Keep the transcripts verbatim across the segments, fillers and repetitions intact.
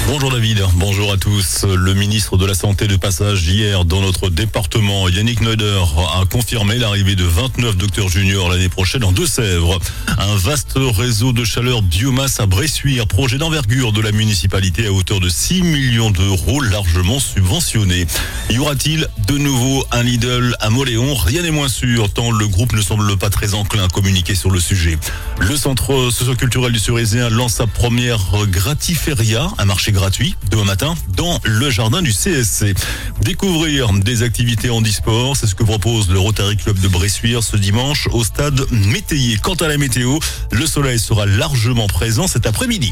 Bonjour David, bonjour à tous. Le ministre de la Santé de passage hier dans notre département, Yannick Neuder, a confirmé l'arrivée de vingt-neuf docteurs juniors l'année prochaine en Deux-Sèvres. Un vaste réseau de chaleur biomasse à Bressuire, projet d'envergure de la municipalité à hauteur de six millions d'euros, largement subventionné. Y aura-t-il de nouveau un Lidl à Mauléon? Rien n'est moins sûr, tant le groupe ne semble pas très enclin à communiquer sur le sujet. Le centre socio-culturel du Cerisien lance sa première gratiféria, un marché gratuit demain matin dans le jardin du C S C. Découvrir des activités handisport, c'est ce que propose le Rotary Club de Bressuire ce dimanche au stade Métayer. Quant à la météo, le soleil sera largement présent cet après-midi.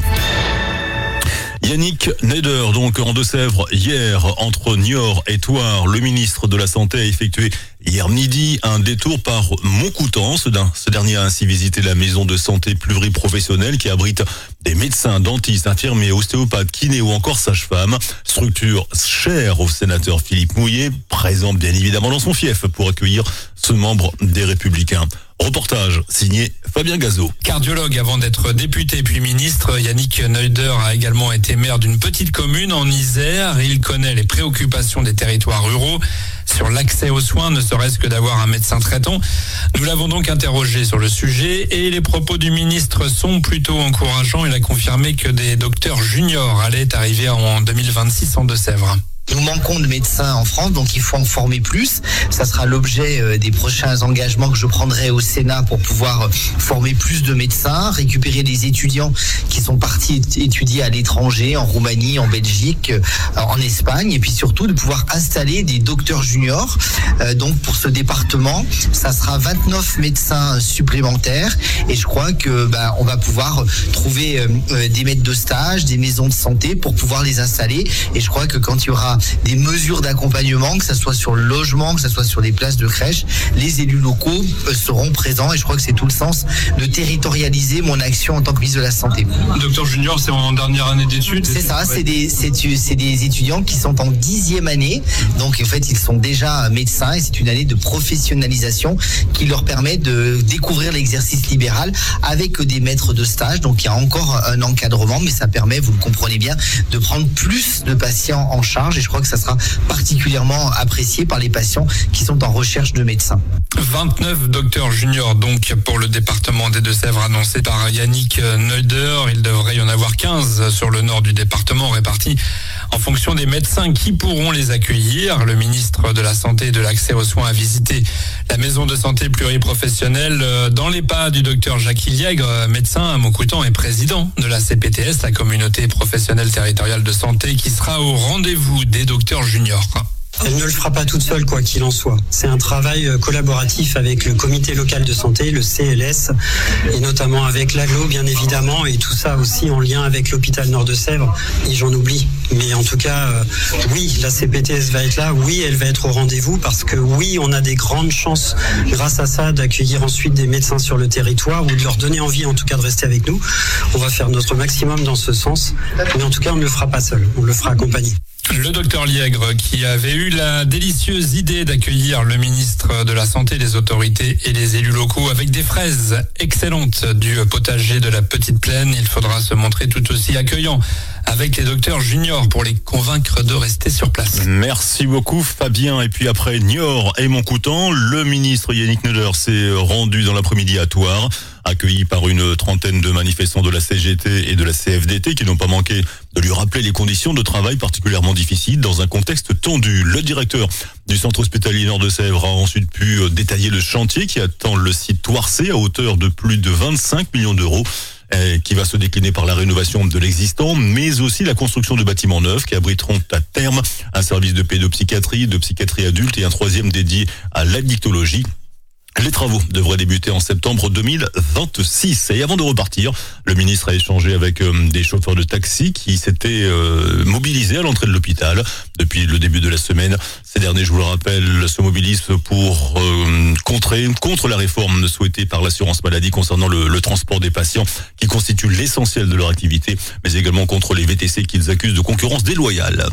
Yannick Neuder, donc en Deux-Sèvres, hier, entre Niort et Thouars, le ministre de la Santé a effectué hier midi un détour par Montcoutan. Ce dernier a ainsi visité la maison de santé pluriprofessionnelle qui abrite des médecins, dentistes, infirmiers, ostéopathes, kinés ou encore sages-femmes. Structure chère au sénateur Philippe Mouillet, présent bien évidemment dans son fief pour accueillir ce membre des Républicains. Reportage signé Fabien Gazot. Cardiologue avant d'être député puis ministre, Yannick Neuder a également été maire d'une petite commune en Isère. Il connaît les préoccupations des territoires ruraux sur l'accès aux soins, ne serait-ce que d'avoir un médecin traitant. Nous l'avons donc interrogé sur le sujet et les propos du ministre sont plutôt encourageants. Il a confirmé que des docteurs juniors allaient arriver en deux mille vingt-six en Deux-Sèvres. Nous manquons de médecins en France, donc il faut en former plus. Ça sera l'objet des prochains engagements que je prendrai au Sénat pour pouvoir former plus de médecins, récupérer des étudiants qui sont partis étudier à l'étranger, en Roumanie, en Belgique, en Espagne, et puis surtout de pouvoir installer des docteurs juniors. Donc pour ce département, ça sera vingt-neuf médecins supplémentaires, et je crois que bah, on va pouvoir trouver des maîtres de stage, des maisons de santé pour pouvoir les installer. Et je crois que quand il y aura des mesures d'accompagnement, que ce soit sur le logement, que ce soit sur les places de crèche, les élus locaux seront présents, et je crois que c'est tout le sens de territorialiser mon action en tant que ministre de la Santé. Docteur junior, c'est en dernière année d'études? C'est ça, c'est des, c'est, c'est des étudiants qui sont en dixième année, donc en fait ils sont déjà médecins, et c'est une année de professionnalisation qui leur permet de découvrir l'exercice libéral avec des maîtres de stage. Donc il y a encore un encadrement, mais ça permet, vous le comprenez bien, de prendre plus de patients en charge, et je crois que ça sera particulièrement apprécié par les patients qui sont en recherche de médecins. vingt-neuf docteurs juniors donc pour le département des Deux-Sèvres annoncé par Yannick Neuder. Il devrait y en avoir quinze sur le nord du département répartis en fonction des médecins qui pourront les accueillir. Le ministre de la Santé et de l'Accès aux soins a visité la maison de santé pluriprofessionnelle dans les pas du docteur Jacques Liègre, médecin à Montcoutan et président de la C P T S, la communauté professionnelle territoriale de santé, qui sera au rendez-vous des docteurs juniors. Elle ne le fera pas toute seule, quoi qu'il en soit. C'est un travail collaboratif avec le comité local de santé, le C L S, et notamment avec l'Aglo, bien évidemment, et tout ça aussi en lien avec l'hôpital Nord-de-Sèvres, et j'en oublie. Mais en tout cas, euh, oui, la C P T S va être là, oui, elle va être au rendez-vous, parce que oui, on a des grandes chances, grâce à ça, d'accueillir ensuite des médecins sur le territoire, ou de leur donner envie, en tout cas, de rester avec nous. On va faire notre maximum dans ce sens, mais en tout cas, on ne le fera pas seul, on le fera accompagné. Le docteur Liègre, qui avait eu la délicieuse idée d'accueillir le ministre de la Santé, les autorités et les élus locaux avec des fraises excellentes du potager de la Petite Plaine. Il faudra se montrer tout aussi accueillant avec les docteurs juniors pour les convaincre de rester sur place. Merci beaucoup Fabien. Et puis après Niort et Montcoutan, le ministre Yannick Neuder s'est rendu dans l'après-midi à Thouars, accueilli par une trentaine de manifestants de la C G T et de la C F D T qui n'ont pas manqué de lui rappeler les conditions de travail particulièrement difficiles dans un contexte tendu. Le directeur du centre hospitalier Nord-de-Sèvres a ensuite pu détailler le chantier qui attend le site Thouarsais à hauteur de plus de vingt-cinq millions d'euros, qui va se décliner par la rénovation de l'existant, mais aussi la construction de bâtiments neufs qui abriteront à terme un service de pédopsychiatrie, de psychiatrie adulte et un troisième dédié à l'addictologie. Les travaux devraient débuter en septembre deux mille vingt-six. Et avant de repartir, le ministre a échangé avec euh, des chauffeurs de taxi qui s'étaient euh, mobilisés à l'entrée de l'hôpital depuis le début de la semaine. Ces derniers, je vous le rappelle, se mobilisent pour euh, contrer contre la réforme souhaitée par l'assurance maladie concernant le, le transport des patients qui constitue l'essentiel de leur activité, mais également contre les V T C qu'ils accusent de concurrence déloyale.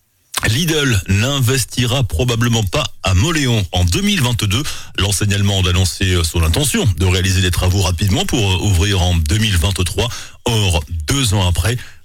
Lidl n'investira probablement pas à Mauléon en deux mille vingt-deux. L'enseigne allemande a annoncé son intention de réaliser des travaux rapidement pour ouvrir en deux mille vingt-trois. Or, deux ans après,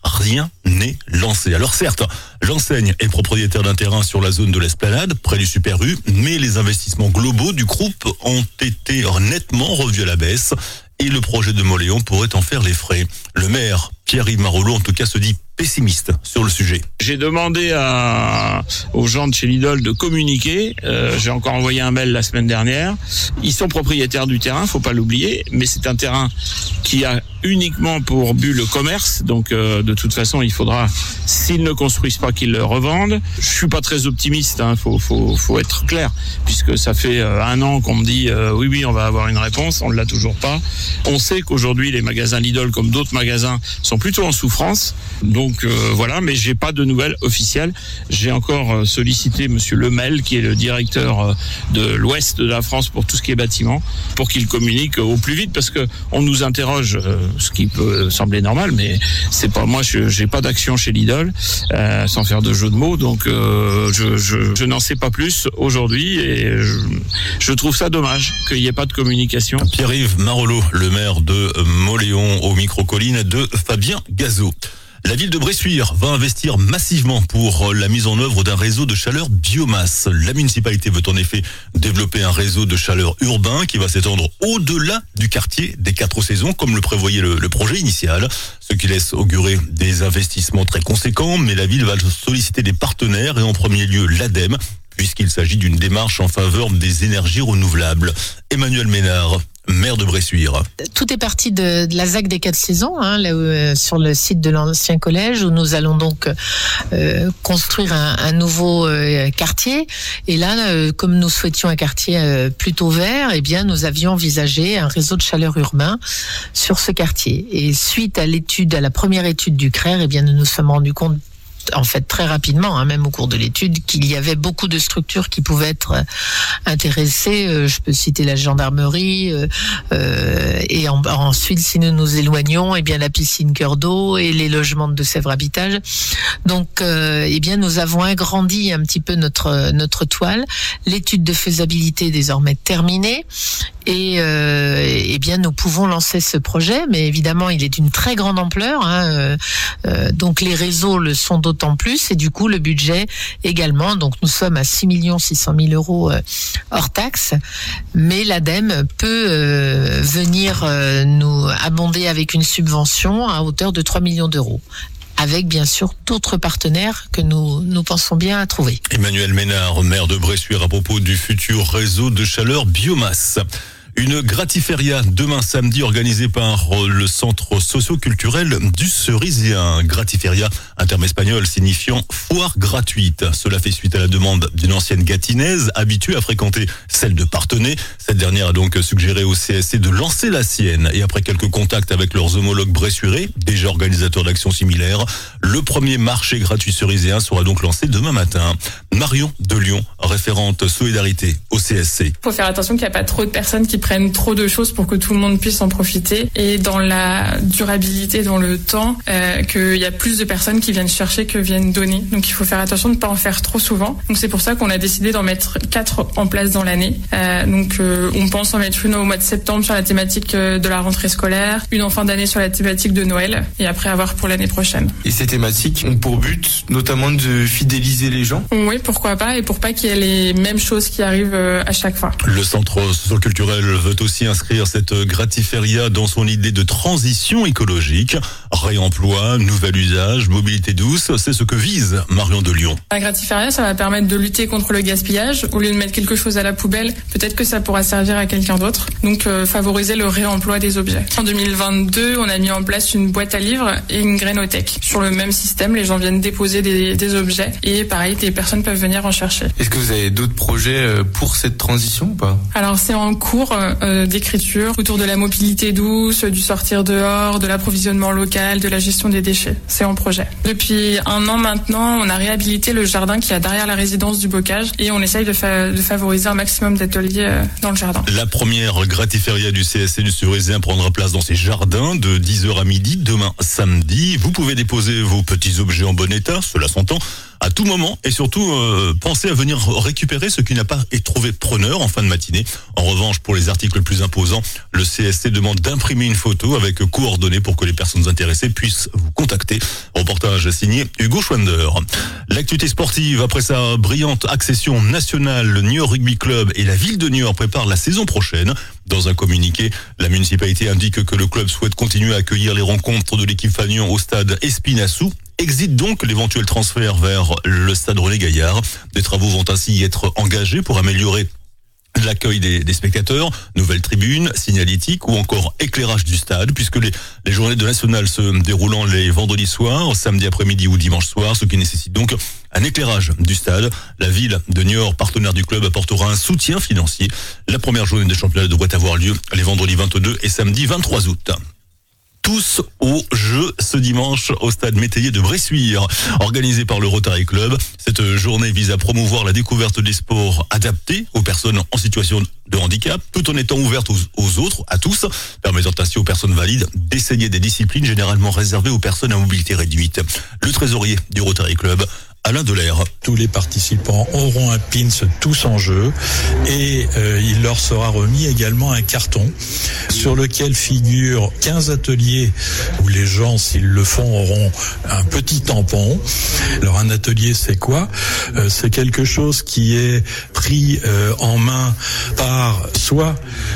rien n'est lancé. Alors certes, l'enseigne est propriétaire d'un terrain sur la zone de l'Esplanade, près du Super U, mais les investissements globaux du groupe ont été nettement revus à la baisse et le projet de Mauléon pourrait en faire les frais. Le maire, Pierre-Yves Marolleau, en tout cas, se dit pessimiste sur le sujet. J'ai demandé à, aux gens de chez Lidl de communiquer. Euh, j'ai encore envoyé un mail la semaine dernière. Ils sont propriétaires du terrain, faut pas l'oublier, mais c'est un terrain qui a uniquement pour but le commerce. Donc euh, de toute façon, il faudra, s'ils ne construisent pas, qu'ils le revendent. Je suis pas très optimiste, hein, faut, faut, faut être clair, puisque ça fait euh, un an qu'on me dit euh, oui, oui, on va avoir une réponse, on ne l'a toujours pas. On sait qu'aujourd'hui, les magasins Lidl, comme d'autres magasins, sont plutôt en souffrance. Donc euh, voilà, mais j'ai pas de nouvelles officielles. J'ai encore euh, sollicité Monsieur Lemel, qui est le directeur euh, de l'Ouest de la France pour tout ce qui est bâtiment, pour qu'il communique au plus vite, parce que on nous interroge, euh, ce qui peut sembler normal, mais c'est pas moi. Je j'ai pas d'action chez Lidl, euh, sans faire de jeu de mots. Donc euh, je, je, je n'en sais pas plus aujourd'hui, et je, je trouve ça dommage qu'il n'y ait pas de communication. Pierre-Yves Marolleau, le maire de Mauléon, au micro-colline de Fabien Gazot. La ville de Bressuire va investir massivement pour la mise en œuvre d'un réseau de chaleur biomasse. La municipalité veut en effet développer un réseau de chaleur urbain qui va s'étendre au-delà du quartier des quatre saisons, comme le prévoyait le, le projet initial, ce qui laisse augurer des investissements très conséquents. Mais la ville va solliciter des partenaires et en premier lieu l'ADEME, puisqu'il s'agit d'une démarche en faveur des énergies renouvelables. Emmanuel Ménard, maire de Bressuire. Tout est parti de, de la Z A C des quatre saisons, hein, là où, euh, sur le site de l'ancien collège, où nous allons donc euh, construire un, un nouveau euh, quartier. Et là, euh, comme nous souhaitions un quartier euh, plutôt vert, eh bien, nous avions envisagé un réseau de chaleur urbain sur ce quartier. Et suite à l'étude, à la première étude du C R E R, eh bien, nous nous sommes rendus compte, en fait très rapidement, hein, même au cours de l'étude, qu'il y avait beaucoup de structures qui pouvaient être euh, intéressées. Euh, je peux citer la gendarmerie, euh, euh, et en, ensuite, si nous nous éloignons, eh bien la piscine Cœur d'eau et les logements de Deux-Sèvres Habitage. Donc, euh, eh bien, nous avons agrandi un petit peu notre notre toile. L'étude de faisabilité est désormais terminée, et euh, eh bien, nous pouvons lancer ce projet. Mais évidemment, il est d'une très grande ampleur. Hein, euh, donc, les réseaux le sont d'autant d'autant plus, et du coup le budget également. Donc nous sommes à six millions six cent mille euros euh, hors taxe, mais l'ADEME peut euh, venir euh, nous abonder avec une subvention à hauteur de trois millions d'euros, avec bien sûr d'autres partenaires que nous, nous pensons bien à trouver. Emmanuel Ménard, maire de Bressuire, à propos du futur réseau de chaleur biomasse. Une gratiféria demain samedi organisée par le centre socio-culturel du Cerisien. Gratiféria, un terme espagnol signifiant foire gratuite. Cela fait suite à la demande d'une ancienne gatinaise habituée à fréquenter celle de Parthenay. Cette dernière a donc suggéré au C S C de lancer la sienne. Et après quelques contacts avec leurs homologues bressuirais, déjà organisateurs d'actions similaires, le premier marché gratuit cerisien sera donc lancé demain matin. Marion de Lyon, référente solidarité au C S C. Il faut faire attention qu'il n'y a pas trop de personnes qui prennent trop de choses pour que tout le monde puisse en profiter, et dans la durabilité, dans le temps, euh, qu'il y a plus de personnes qui viennent chercher que viennent donner. Donc il faut faire attention de ne pas en faire trop souvent. Donc c'est pour ça qu'on a décidé d'en mettre quatre en place dans l'année. Euh, donc euh, on pense en mettre une au mois de septembre sur la thématique de la rentrée scolaire, une en fin d'année sur la thématique de Noël, et après avoir pour l'année prochaine. Et ces thématiques ont pour but notamment de fidéliser les gens ? Oui, pourquoi pas, et pour pas qu'il y ait les mêmes choses qui arrivent à chaque fois. Le centre socio-culturel veut aussi inscrire cette gratiféria dans son idée de transition écologique. Réemploi, nouvel usage, mobilité douce, c'est ce que vise Marion de Lyon. La gratiféria, ça va permettre de lutter contre le gaspillage. Au lieu de mettre quelque chose à la poubelle, peut-être que ça pourra servir à quelqu'un d'autre. Donc euh, favoriser le réemploi des objets. En deux mille vingt-deux, on a mis en place une boîte à livres et une grainothèque. Sur le même système, les gens viennent déposer des, des objets, et pareil, des personnes peuvent venir en chercher. Est-ce que vous avez d'autres projets pour cette transition ou pas ? Alors c'est en cours euh, d'écriture autour de la mobilité douce, du sortir dehors, de l'approvisionnement local, de la gestion des déchets. C'est en projet. Depuis un an maintenant, on a réhabilité le jardin qui est derrière la résidence du Bocage, et on essaye de, fa- de favoriser un maximum d'ateliers euh, dans le jardin. La première gratiféria du C S C du Cerisien prendra place dans ces jardins de dix heures à midi demain samedi. Vous pouvez déposer vos petits objets en bon état, cela s'entend, à tout moment et surtout euh, pensez à venir récupérer ce qui n'a pas été trouvé preneur en fin de matinée. En revanche, pour les articles les plus imposants, le C S C demande d'imprimer une photo avec coordonnées pour que les personnes intéressées puissent vous contacter. Reportage signé Hugo Schwander. L'actualité sportive, après sa brillante accession nationale, le Niort Rugby Club et la ville de Niort préparent la saison prochaine. Dans un communiqué, la municipalité indique que le club souhaite continuer à accueillir les rencontres de l'équipe Fagnon au stade Espinassou. Exit donc l'éventuel transfert vers le stade René Gaillard. Des travaux vont ainsi être engagés pour améliorer l'accueil des, des spectateurs, nouvelles tribunes, signalétique ou encore éclairage du stade, puisque les, les journées de nationale se déroulant les vendredis soirs, samedi après-midi ou dimanche soir, ce qui nécessite donc un éclairage du stade. La ville de Niort, partenaire du club, apportera un soutien financier. La première journée de championnat devrait avoir lieu les vendredis vingt-deux et samedi vingt-trois août. Tous au jeu ce dimanche au stade Métayer de Bressuire, organisé par le Rotary Club. Cette journée vise à promouvoir la découverte des sports adaptés aux personnes en situation de handicap, tout en étant ouverte aux, aux autres, à tous, permettant ainsi aux personnes valides d'essayer des disciplines généralement réservées aux personnes à mobilité réduite. Le trésorier du Rotary Club, Alain Delair. Tous les participants auront un pins tous en jeu et euh, il leur sera remis également un carton sur lequel figurent quinze ateliers où les gens, s'ils le font, auront un petit tampon. Alors un atelier, c'est quoi ? euh, C'est quelque chose qui est pris euh, en main par soit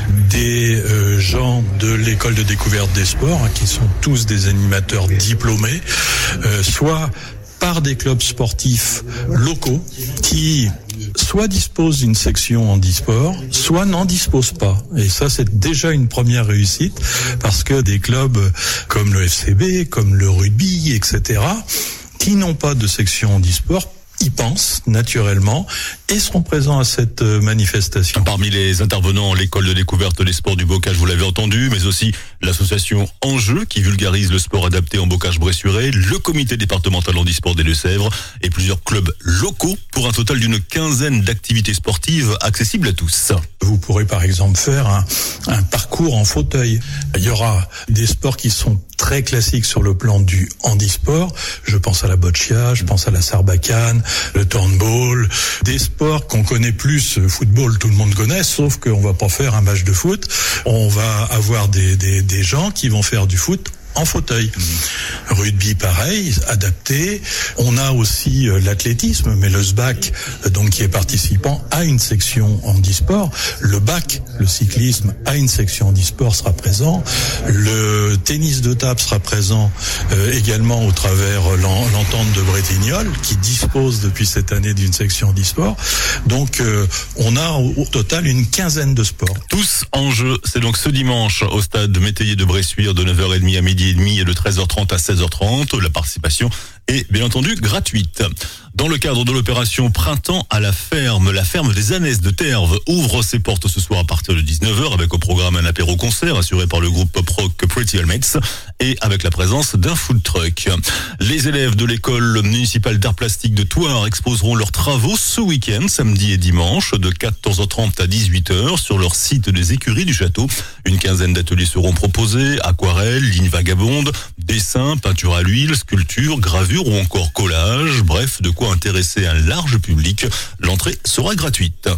des euh, gens de l'école de découverte des sports, hein, qui sont tous des animateurs diplômés, euh, soit par des clubs sportifs locaux qui soit disposent d'une section handisport, soit n'en disposent pas. Et ça, c'est déjà une première réussite parce que des clubs comme le F C B, comme le rugby, et cetera, qui n'ont pas de section handisport, y pensent naturellement et seront présents à cette manifestation. Parmi les intervenants, l'école de découverte des sports du bocage, vous l'avez entendu, mais aussi l'association Enjeu qui vulgarise le sport adapté en bocage bressuirais, le comité départemental handisport des Deux-Sèvres et plusieurs clubs locaux pour un total d'une quinzaine d'activités sportives accessibles à tous. Vous pourrez par exemple faire un, un parcours en fauteuil. Il y aura des sports qui sont très classiques sur le plan du handisport. Je pense à la boccia, je pense à la sarbacane, le turn-ball, des sports qu'on connaît plus. Football, tout le monde connaît, sauf qu'on va pas faire un match de foot. On va avoir des, des, des gens qui vont faire du foot en fauteuil. Mmh. Rugby, pareil, adapté. On a aussi euh, l'athlétisme, mais le S B A C, euh, donc qui est participant, a une section handisport. Le B A C, le cyclisme, a une section handisport, sera présent. Le tennis de table sera présent euh, également au travers euh, l'entente de Bretignolles, qui dispose depuis cette année d'une section handisport. Donc, euh, on a au, au total une quinzaine de sports. Tous en jeu, c'est donc ce dimanche au stade Métayer de Bressuire de neuf heures trente à midi et demi et de treize heures trente à seize heures trente. La participation est bien entendu gratuite. Dans le cadre de l'opération Printemps à la ferme, la ferme des Anesses de Terve ouvre ses portes ce soir à partir de dix-neuf heures avec au programme un apéro-concert assuré par le groupe pop-rock Pretty Helmets et avec la présence d'un food truck. Les élèves de l'école municipale d'art plastique de Thouars exposeront leurs travaux ce week-end, samedi et dimanche, de quatorze heures trente à dix-huit heures sur leur site des écuries du château. Une quinzaine d'ateliers seront proposés, aquarelle, ligne vagabonde, dessin, peinture à l'huile, sculpture, gravure ou encore collage. Bref, de quoi intéresser un large public. L'entrée sera gratuite.